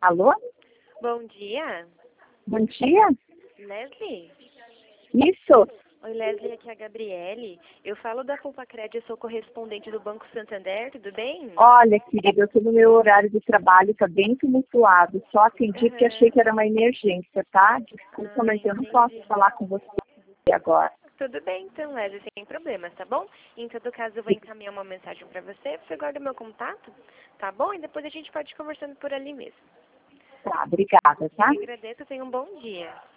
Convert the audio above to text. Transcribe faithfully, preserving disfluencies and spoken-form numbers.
Alô? Bom dia. Bom dia? Leslie? Isso. Oi, Leslie, aqui é a Gabriele. Eu falo da Poupa-Cred, eu sou correspondente do Banco Santander, tudo bem? Olha, querida, eu estou no meu horário de trabalho, está bem tumultuado. Só atendi porque achei que Uhum. era uma emergência, tá? Desculpa, Ah, mas eu não posso entendi. falar com você agora. Tudo bem, então, Leslie, sem problemas, tá bom? Em todo caso, eu vou encaminhar uma mensagem para você, você guarda o meu contato, tá bom? E depois a gente pode ir conversando por ali mesmo. Tá, obrigada, Eu tá? que agradeço, tenha um bom dia.